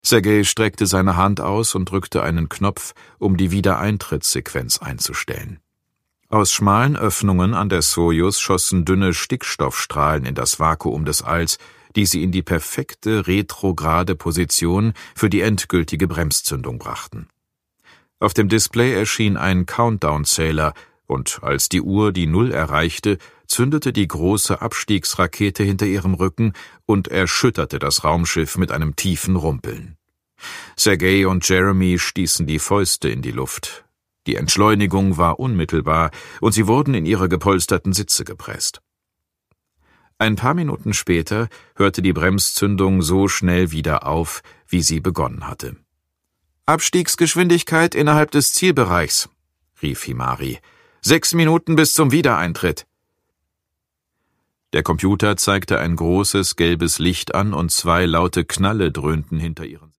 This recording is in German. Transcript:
Sergei streckte seine Hand aus und drückte einen Knopf, um die Wiedereintrittssequenz einzustellen. Aus schmalen Öffnungen an der Sojus schossen dünne Stickstoffstrahlen in das Vakuum des Alls, die sie in die perfekte retrograde Position für die endgültige Bremszündung brachten. Auf dem Display erschien ein Countdown-Zähler, und als die Uhr die Null erreichte, zündete die große Abstiegsrakete hinter ihrem Rücken und erschütterte das Raumschiff mit einem tiefen Rumpeln. Sergei und Jeremy stießen die Fäuste in die Luft. Die Entschleunigung war unmittelbar, und sie wurden in ihre gepolsterten Sitze gepresst. Ein paar Minuten später hörte die Bremszündung so schnell wieder auf, wie sie begonnen hatte. »Abstiegsgeschwindigkeit innerhalb des Zielbereichs«, rief Himari. 6 Minuten bis zum Wiedereintritt. Der Computer zeigte ein großes gelbes Licht an und 2 laute Knalle dröhnten hinter ihren